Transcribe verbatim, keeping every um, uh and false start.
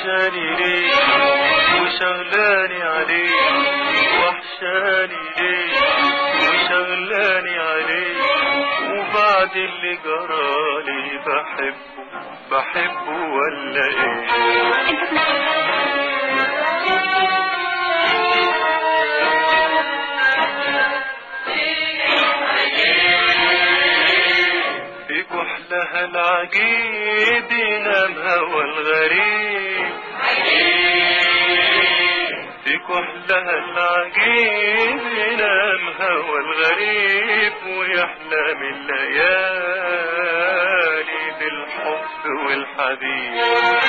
وحشاني ليه وشغلاني عليه، وحشاني ليه وشغلاني عليه، وبعد اللي جرالي بحبه بحبه ولا ايه؟ في كحلها العجيب ينام هوى الغريب، في كحلها العجيب ينام هوى الغريب، ويحلم الليالي بالحب والحبيب.